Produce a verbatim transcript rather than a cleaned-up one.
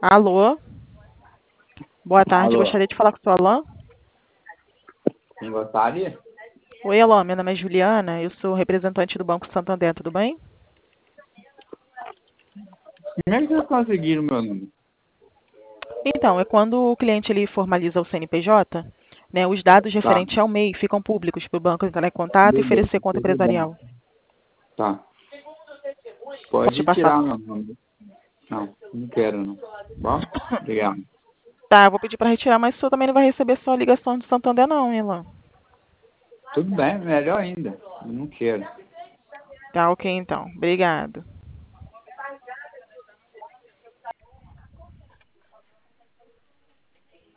Alô? Boa tarde, Alô, gostaria de falar com o seu Alain. quem gostaria? Oi, Alain, meu nome é Juliana, eu sou representante do Banco Santander, tudo bem? Como é que vocês conseguiram meu número? Então, é quando o cliente ele formaliza o C N P J, né, os dados Tá, referentes ao M E I ficam públicos para o banco entrar em contato e beleza, oferecer conta tudo bem. empresarial. Tá, Posso te pode passar? tirar meu número. Não, não quero não. Bom, obrigado. Tá, eu vou pedir para retirar, mas o senhor também não vai receber sua ligação de Santander não, hein, Alain? Tudo bem, melhor ainda. Eu não quero. Tá, ok então. Obrigado.